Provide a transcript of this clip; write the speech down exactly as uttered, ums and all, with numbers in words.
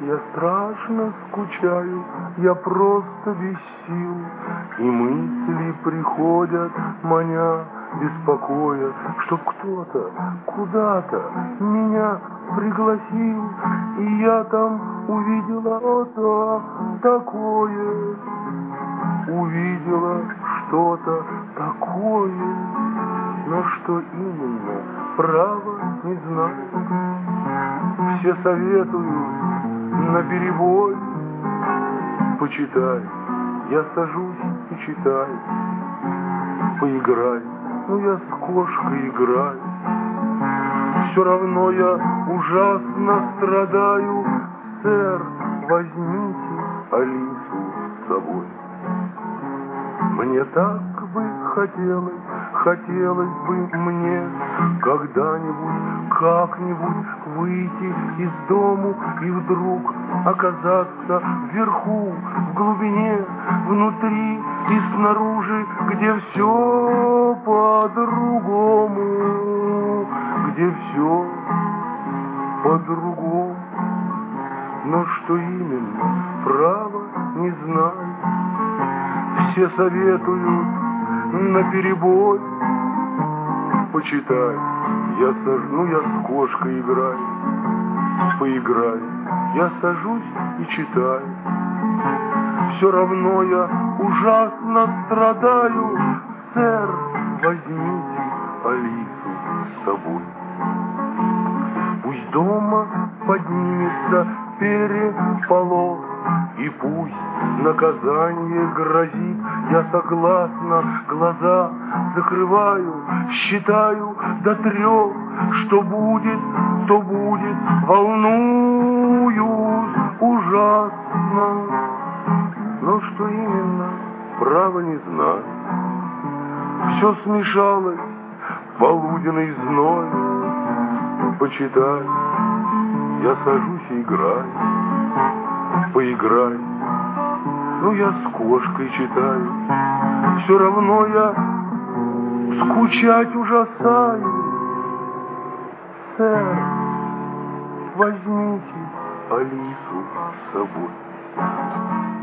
я страшно скучаю, я просто без сил, и мысли приходят, маня, беспокоя, чтоб кто-то куда-то меня пригласил, и я там увидела что-то такое, увидела что-то такое, но что именно, право не знаю. Все советуют наперебой, почитай, я сажусь и читаю, поиграй, ну я с кошкой играю, все равно я ужасно страдаю, сэр, возьмите Алису с собой. Мне так бы хотелось, хотелось бы мне когда-нибудь, как-нибудь выйти из дому и вдруг оказаться вверху, в глубине, внутри и снаружи, где все по-другому, где все по-другому. Но что именно, право не знаю. Все советуют наперебой, почитай, я сажу, ну я с кошкой играю, поиграю, я сажусь и читаю, все равно я ужасно страдаю, сэр, возьмите Алису с собой. Пусть дома поднимется переполох, и пусть наказание грозит, я согласна, глаза закрываю, считаю до трех, что будет, то будет, волнуюсь ужасно, но что именно, право не знаю. Все смешалось, полуденный зной, почитай, я сажусь и играю, поиграй, ну я с кошкой читаю, все равно я скучать ужасаю, сэр, возьмите Алису с собой.